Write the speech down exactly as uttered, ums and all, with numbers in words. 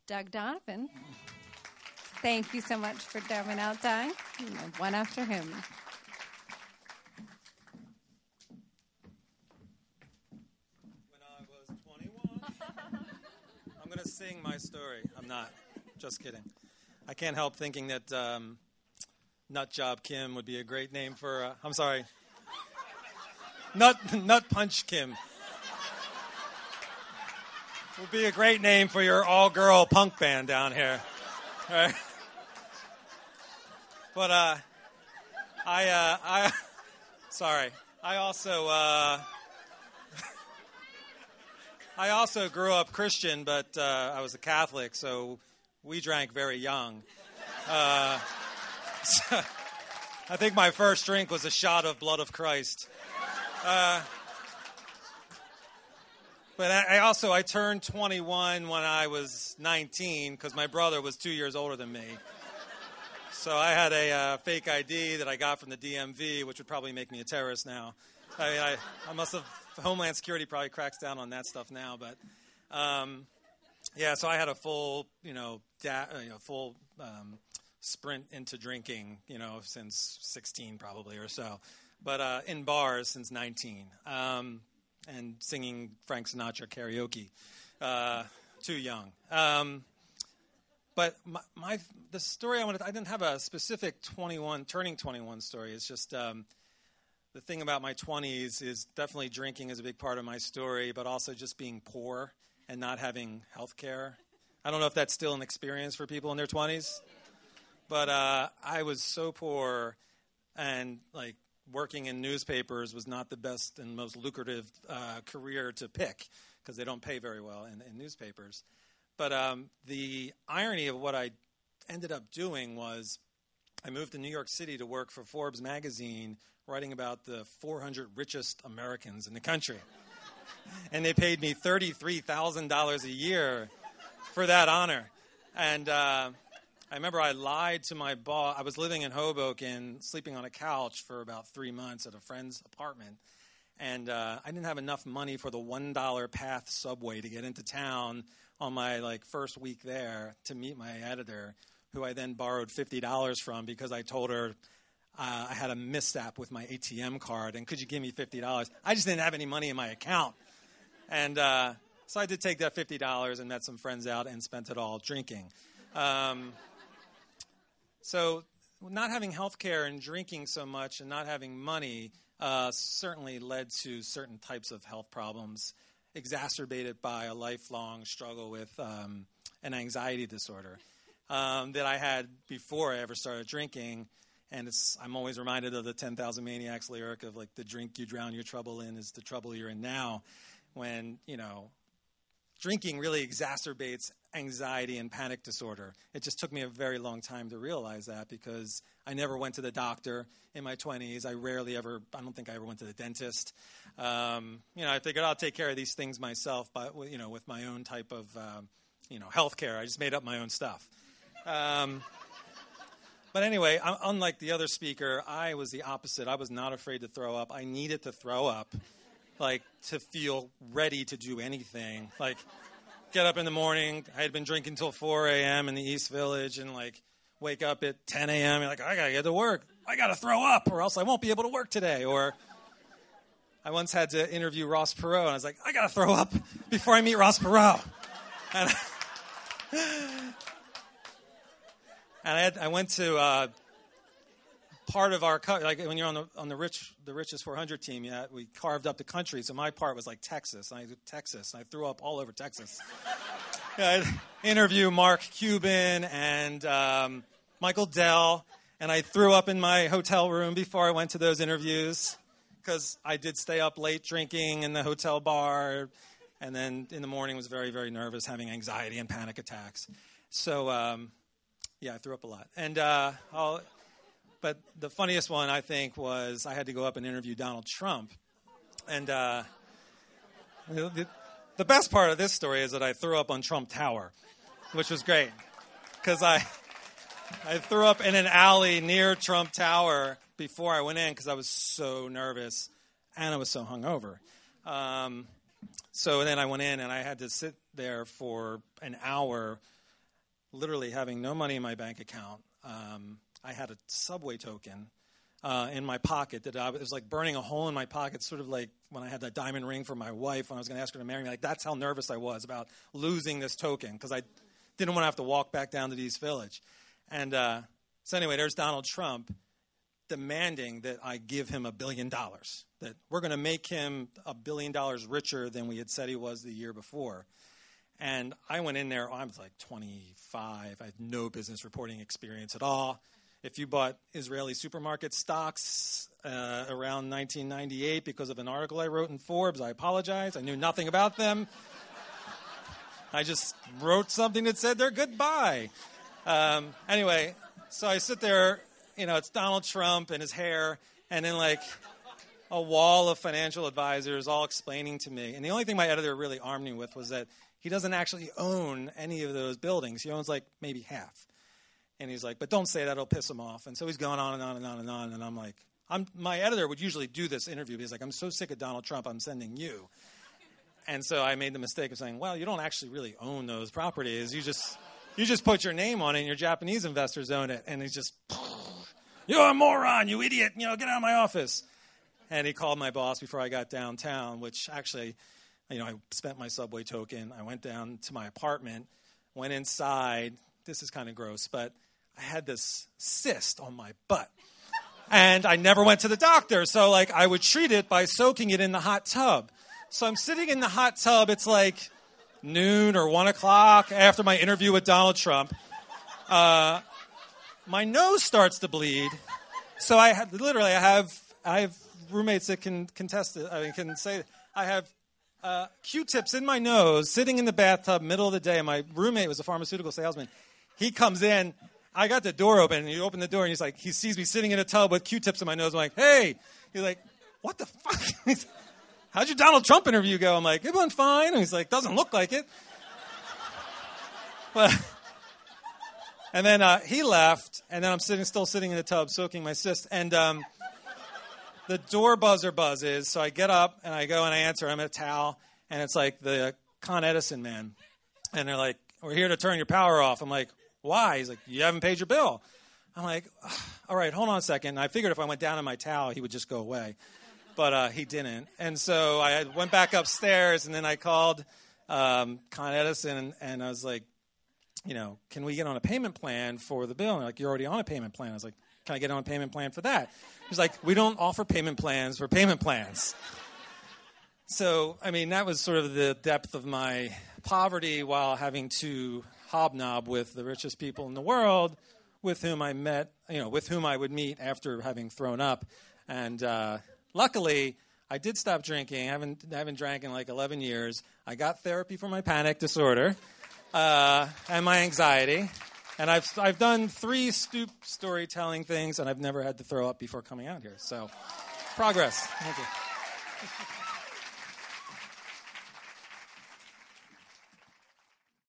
Doug Donovan. Thank you so much for coming out, Doug. One after him. When I was twenty-one, I'm going to sing my story. I'm not. Just kidding. I can't help thinking that um, Nut Job Kim would be a great name for, uh, I'm sorry, Nut, Nut Punch Kim. Would be a great name for your all-girl punk band down here. Right? But uh, I, uh, I, sorry, I also, uh, I also grew up Christian, but uh, I was a Catholic, so we drank very young. Uh, so I think my first drink was a shot of blood of Christ. Uh, but I, I also, I turned twenty-one when I was nineteen because my brother was two years older than me. So I had a uh, fake I D that I got from the D M V, which would probably make me a terrorist now. I mean, I, I must have, Homeland Security probably cracks down on that stuff now, but um, yeah, so I had a full, you know, da- you know full um, sprint into drinking, you know, since sixteen probably or so, but uh, in bars since nineteen, um, and singing Frank Sinatra karaoke, uh, too young. Um, But my, my the story I wanted, I didn't have a specific twenty-one, turning twenty-one story. It's just um, the thing about my twenties is definitely drinking is a big part of my story, but also just being poor and not having health care. I don't know if that's still an experience for people in their twenties, but uh, I was so poor, and like working in newspapers was not the best and most lucrative uh, career to pick because they don't pay very well in, in newspapers. But um, the irony of what I ended up doing was I moved to New York City to work for Forbes magazine, writing about the four hundred richest Americans in the country. And they paid me thirty-three thousand dollars a year for that honor. And uh, I remember I lied to my boss. I was living in Hoboken, sleeping on a couch for about three months at a friend's apartment. And uh, I didn't have enough money for the one dollar Path subway to get into town on my like first week there to meet my editor, who I then borrowed fifty dollars from because I told her uh, I had a misstep with my A T M card, and could you give me fifty dollars? I just didn't have any money in my account. And uh, so I did take that fifty dollars and met some friends out and spent it all drinking. Um, so not having health care and drinking so much and not having money uh, certainly led to certain types of health problems, exacerbated by a lifelong struggle with um, an anxiety disorder um, that I had before I ever started drinking. And it's, I'm always reminded of the ten thousand Maniacs lyric of, like, the drink you drown your trouble in is the trouble you're in now, when, you know, drinking really exacerbates anxiety and panic disorder. It just took me a very long time to realize that because I never went to the doctor in my twenties. I rarely ever, I don't think I ever went to the dentist. Um, you know, I figured I'll take care of these things myself, but, you know, with my own type of, um, you know, health care. I just made up my own stuff. Um, but anyway, unlike the other speaker, I was the opposite. I was not afraid to throw up. I needed to throw up, like, to feel ready to do anything. Like, get up in the morning. I had been drinking till four a.m. in the East Village, and, like, wake up at ten a.m. and like, I got to get to work. I got to throw up or else I won't be able to work today. Or I once had to interview Ross Perot, and I was like, I got to throw up before I meet Ross Perot. And, and I, had, I went to uh, part of our, like when you're on the on the rich the richest four hundred team, yeah, we carved up the country. So my part was like Texas. And I did Texas, and I threw up all over Texas. Yeah, I'd interview Mark Cuban and um, Michael Dell, and I threw up in my hotel room before I went to those interviews because I did stay up late drinking in the hotel bar, and then in the morning was very, very nervous, having anxiety and panic attacks. So, um, yeah, I threw up a lot. And uh, I'll, but the funniest one, I think, was I had to go up and interview Donald Trump. And uh, the, the best part of this story is that I threw up on Trump Tower, which was great because I, I threw up in an alley near Trump Tower before I went in because I was so nervous and I was so hungover. Um, so then I went in and I had to sit there for an hour literally having no money in my bank account. Um, I had a subway token uh, in my pocket that I, it was like burning a hole in my pocket, sort of like when I had that diamond ring for my wife when I was going to ask her to marry me. Like, that's how nervous I was about losing this token because I didn't want to have to walk back down to the East Village. And uh, so anyway, there's Donald Trump demanding that I give him a billion dollars, that we're going to make him a billion dollars richer than we had said he was the year before. And I went in there, I was like twenty-five. I had no business reporting experience at all. If you bought Israeli supermarket stocks uh, around nineteen ninety-eight because of an article I wrote in Forbes, I apologize. I knew nothing about them. I just wrote something that said they're goodbye. Um, anyway, so I sit there, you know, it's Donald Trump and his hair, and then like a wall of financial advisors all explaining to me. And the only thing my editor really armed me with was that he doesn't actually own any of those buildings. He owns like maybe half. And he's like, but don't say that, it'll piss him off. And so he's going on and on and on and on. And I'm like, I'm, my editor would usually do this interview. He's like, I'm so sick of Donald Trump, I'm sending you. And so I made the mistake of saying, well, you don't actually really own those properties. You just you just put your name on it and your Japanese investors own it. And he's just, you're a moron, you idiot. You know, get out of my office. And he called my boss before I got downtown, which actually, you know, I spent my subway token. I went down to my apartment, went inside. This is kind of gross, but I had this cyst on my butt. And I never went to the doctor. So, like, I would treat it by soaking it in the hot tub. So I'm sitting in the hot tub. It's like noon or one o'clock after my interview with Donald Trump. Uh, my nose starts to bleed. So I have, literally, I have I have roommates that can contest it. I mean, can say I have uh, Q-tips in my nose, sitting in the bathtub, middle of the day. My roommate was a pharmaceutical salesman. He comes in. I got the door open, and he opened the door, and he's like, he sees me sitting in a tub with Q-tips in my nose. I'm like, hey. He's like, what the fuck? How'd your Donald Trump interview go? I'm like, it went fine. And he's like, doesn't look like it. But, and then uh, he left, and then I'm sitting, still sitting in the tub, soaking my cyst. And um, the door buzzer buzzes, so I get up, and I go and I answer. I'm at a towel, and it's like the Con Edison man. And they're like, we're here to turn your power off. I'm like, why? He's like, you haven't paid your bill. I'm like, all right, hold on a second. And I figured if I went down in my towel, he would just go away. But uh, he didn't. And so I went back upstairs, and then I called um, Con Edison, and, and I was like, you know, can we get on a payment plan for the bill? And they're like, you're already on a payment plan. I was like, can I get on a payment plan for that? He's like, we don't offer payment plans for payment plans. So, I mean, that was sort of the depth of my poverty while having to hobnob with the richest people in the world with whom I met, you know, with whom I would meet after having thrown up. And uh, luckily, I did stop drinking. I haven't, I haven't drank in like eleven years. I got therapy for my panic disorder uh, and my anxiety. And I've I've done three stoop storytelling things, and I've never had to throw up before coming out here. So, progress. Thank you.